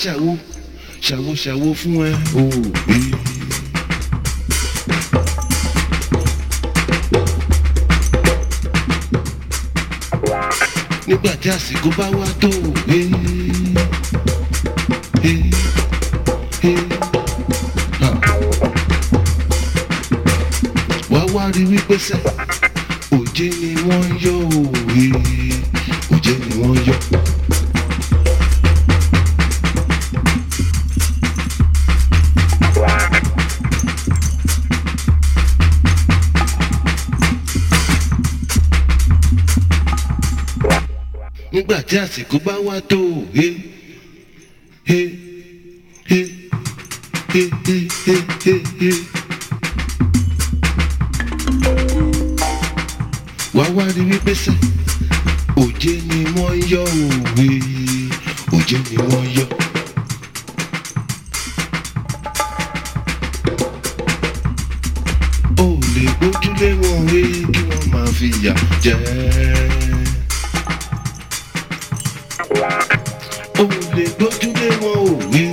ṣàwo ṣàwo ṣàwo fún ẹ o. Nígbà tí àsìkò bá wá tó wá wá rí wípé sẹ́ òjé ni wọ́n yọ òwe òjé ni wọ́n yọ. Nígbà tí àsìkò bá wá tó wá wá rí wípé sẹ́ òjé ni wọ́n yọ òwe òjé ni wọ́n yọ. Ó lè gbójúlé wọn wé kí wọ́n máa fi yà jẹ. Ó lè gbójúlé wọn òwe.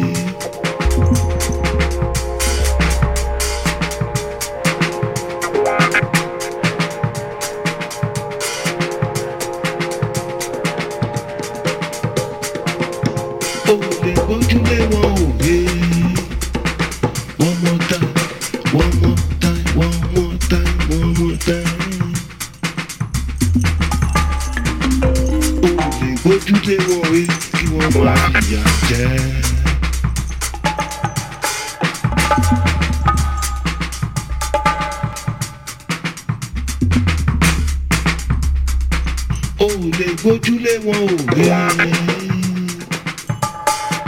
Ó lè gbójúlé wọn òwe. One more time, one more time, one more time, one more time. Ó lè gbójúlé wọn òwe kí wọ́n máa fìyà jẹ. Ó lè gbójúlé wọn òwe.